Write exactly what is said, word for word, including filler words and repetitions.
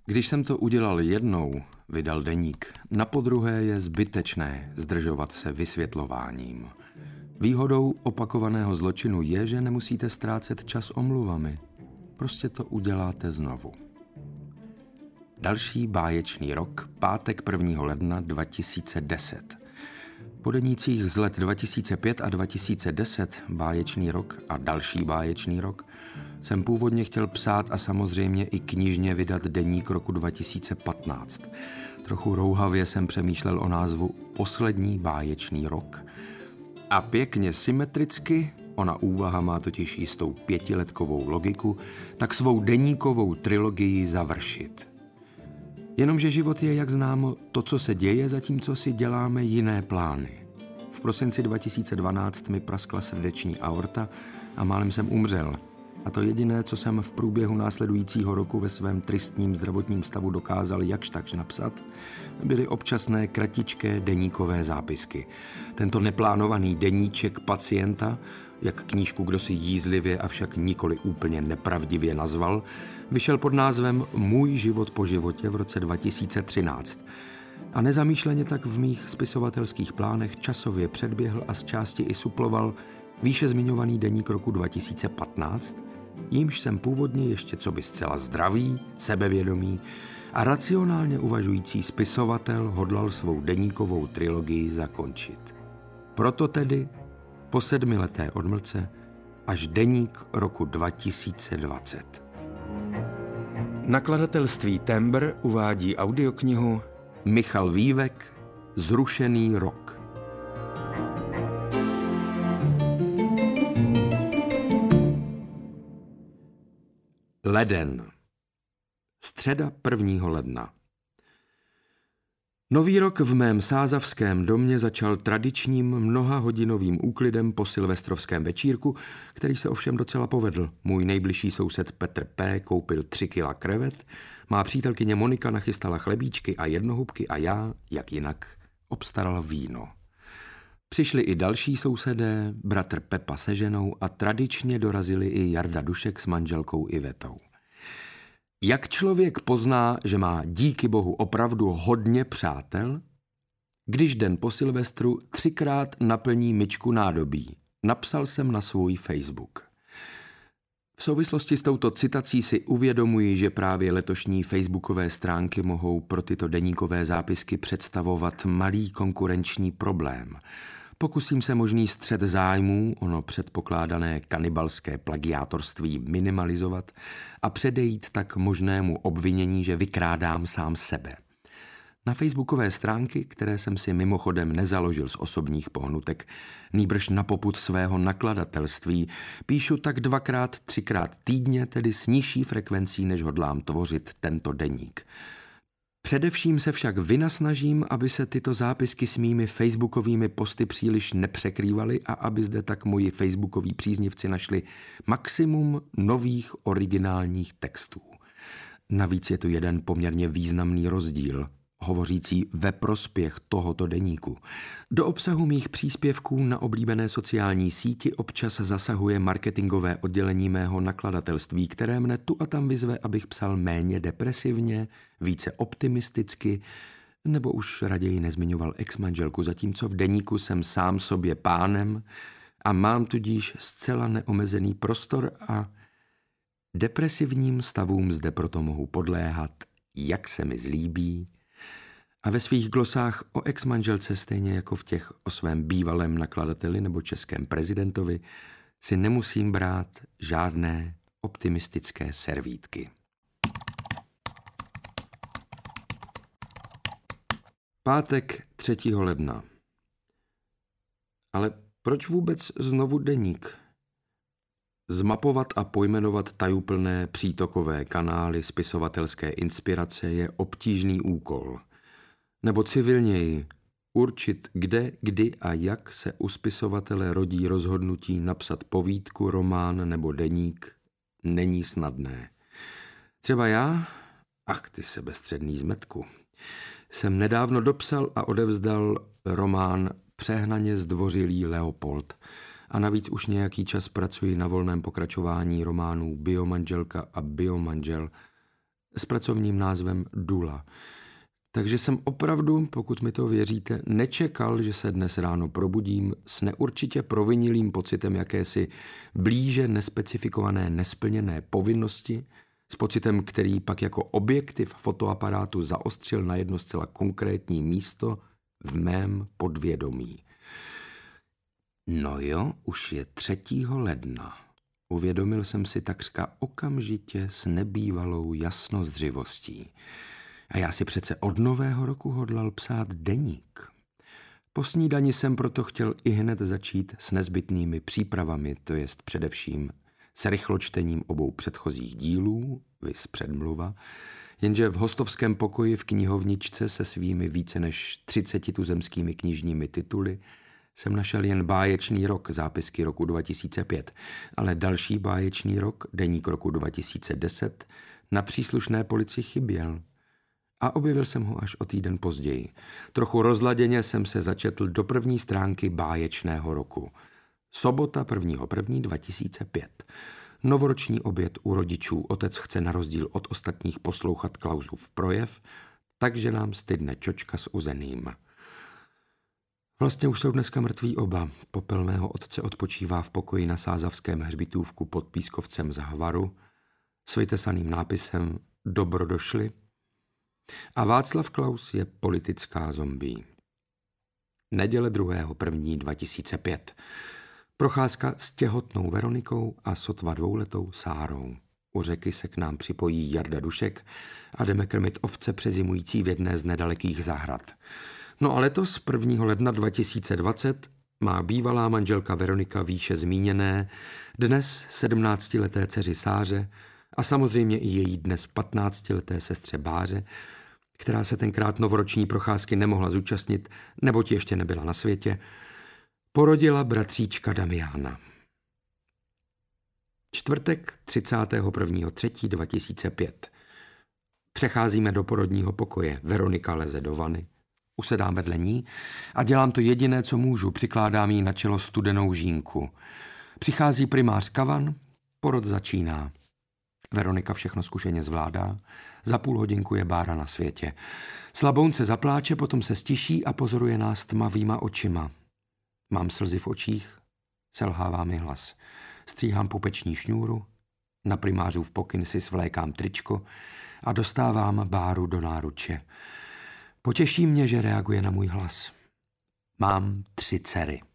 Když jsem to udělal jednou, vydal deník, napodruhé je zbytečné zdržovat se vysvětlováním. Výhodou opakovaného zločinu je, že nemusíte ztrácet čas omluvami. Prostě to uděláte znovu. Další báječný rok, pátek prvního ledna dva tisíce deset. Po denících z let dva tisíce pět a dva tisíce deset, báječný rok a další báječný rok, jsem původně chtěl psát a samozřejmě i knižně vydat deník roku dva tisíce patnáct. Trochu rouhavě jsem přemýšlel o názvu Poslední báječný rok. A pěkně symetricky, ona úvaha má totiž jistou pětiletkovou logiku, tak svou deníkovou trilogii završit. Jenomže život je, jak známo, to, co se děje, zatímco si děláme jiné plány. V prosinci dva tisíce dvanáct mi praskla srdeční aorta a málem jsem umřel. A to jediné, co jsem v průběhu následujícího roku ve svém tristním zdravotním stavu dokázal jakž takž napsat, byly občasné kratičké deníkové zápisky. Tento neplánovaný deníček pacienta, jak knížku kdosi jízlivě, avšak nikoli úplně nepravdivě nazval, vyšel pod názvem Můj život po životě v roce dva tisíce třináct. A nezamýšleně tak v mých spisovatelských plánech časově předběhl a z části i suploval výše zmiňovaný deník roku dva tisíce patnáct, jímž jsem původně ještě coby zcela zdravý, sebevědomý a racionálně uvažující spisovatel hodlal svou deníkovou trilogii zakončit. Proto tedy po sedmileté odmlce až deník roku dva tisíce dvacet. Nakladatelství Tembr uvádí audioknihu Michal Vývek Zrušený rok. Leden. Středa prvního ledna. Nový rok v mém sázavském domě začal tradičním mnohahodinovým úklidem po silvestrovském večírku, který se ovšem docela povedl. Můj nejbližší soused Petr P. koupil tři kila krevet, má přítelkyně Monika nachystala chlebíčky a jednohubky a já, jak jinak, obstaral víno. Přišli i další sousedé, bratr Pepa se ženou a tradičně dorazili i Jarda Dušek s manželkou Ivetou. Jak člověk pozná, že má díky bohu opravdu hodně přátel? Když den po Silvestru třikrát naplní myčku nádobí, napsal jsem na svůj Facebook. V souvislosti s touto citací si uvědomuji, že právě letošní facebookové stránky mohou pro tyto deníkové zápisky představovat malý konkurenční problém. Pokusím se možný střet zájmů, ono předpokládané kanibalské plagiátorství minimalizovat a předejít tak možnému obvinění, že vykrádám sám sebe. Na facebookové stránky, které jsem si mimochodem nezaložil z osobních pohnutek, nýbrž na popud svého nakladatelství, píšu tak dvakrát, třikrát týdně, tedy s nižší frekvencí, než hodlám tvořit tento deník. Především se však vynasnažím, aby se tyto zápisky s mými facebookovými posty příliš nepřekrývaly a aby zde tak moji facebookoví příznivci našli maximum nových originálních textů. Navíc je tu jeden poměrně významný rozdíl, hovořící ve prospěch tohoto deníku. Do obsahu mých příspěvků na oblíbené sociální síti občas zasahuje marketingové oddělení mého nakladatelství, které mne tu a tam vyzve, abych psal méně depresivně, více optimisticky, nebo už raději nezmiňoval ex-manželku, zatímco v deníku jsem sám sobě pánem a mám tudíž zcela neomezený prostor a depresivním stavům zde proto mohu podléhat, jak se mi zlíbí, a ve svých glosách o ex-manželce, stejně jako v těch o svém bývalém nakladateli nebo českém prezidentovi, si nemusím brát žádné optimistické servítky. Pátek třetího ledna. Ale proč vůbec znovu deník? Zmapovat a pojmenovat tajuplné přítokové kanály spisovatelské inspirace je obtížný úkol. Nebo civilněji, určit kde, kdy a jak se u spisovatele rodí rozhodnutí napsat povídku, román nebo deník, není snadné. Třeba já, ach ty sebestředný zmetku, jsem nedávno dopsal a odevzdal román Přehnaně zdvořilý Leopold a navíc už nějaký čas pracuji na volném pokračování románů Biomanželka a Biomanžel, s pracovním názvem Dula. Takže jsem opravdu, pokud mi to věříte, nečekal, že se dnes ráno probudím s neurčitě provinilým pocitem jakési blíže nespecifikované nesplněné povinnosti, s pocitem, který pak jako objektiv fotoaparátu zaostřil na jedno zcela konkrétní místo v mém podvědomí. No jo, už je třetího ledna. Uvědomil jsem si takřka okamžitě s nebývalou jasnozřivostí. A já si přece od nového roku hodlal psát deník. Po snídani jsem proto chtěl ihned začít s nezbytnými přípravami, to jest především s rychločtením obou předchozích dílů, viz předmluva, jenže v hostovském pokoji v knihovničce se svými více než třiceti tuzemskými knižními tituly jsem našel jen báječný rok, zápisky roku dva tisíce pět, ale další báječný rok, deník roku dva tisíce deset, na příslušné polici chyběl. A objevil jsem ho až o týden později. Trochu rozladěně jsem se začetl do první stránky báječného roku. Sobota prvního prvního dva tisíce pět. Novoroční oběd u rodičů. Otec chce na rozdíl od ostatních poslouchat Klausův projev, takže nám stydne čočka s uzeným. Vlastně už jsou dneska mrtví oba. Popel mého otce odpočívá v pokoji na Sázavském hřbitůvku pod pískovcem z Hvaru s vytesaným nápisem Dobro došli. A Václav Klaus je politická zombie. Neděle druhého prvního dva tisíce pět. Procházka s těhotnou Veronikou a sotva dvouletou Sárou. U řeky se k nám připojí Jarda Dušek a jdeme krmit ovce přezimující v jedné z nedalekých zahrad. No a letos prvního ledna dva tisíce dvacet má bývalá manželka Veronika výše zmíněné, dnes sedmnáctileté dceři Sáře a samozřejmě i její dnes patnáctileté sestře Báře, která se tenkrát novoroční procházky nemohla zúčastnit, neboť ještě nebyla na světě, porodila bratříčka Damiána. Čtvrtek třicátého prvního třetího dva tisíce pět. Přecházíme do porodního pokoje. Veronika leze do vany. Usedám vedle ní a dělám to jediné, co můžu. Přikládám jí na čelo studenou žínku. Přichází primář Kavan, porod začíná. Veronika všechno zkušeně zvládá. Za půl hodinku je Bára na světě. Slabounce zapláče, potom se stiší a pozoruje nás tmavýma očima. Mám slzy v očích, selhává mi hlas. Stříhám pupeční šňůru, na primářův pokyn si svlékám tričko a dostávám Báru do náruče. Potěší mě, že reaguje na můj hlas. Mám tři dcery.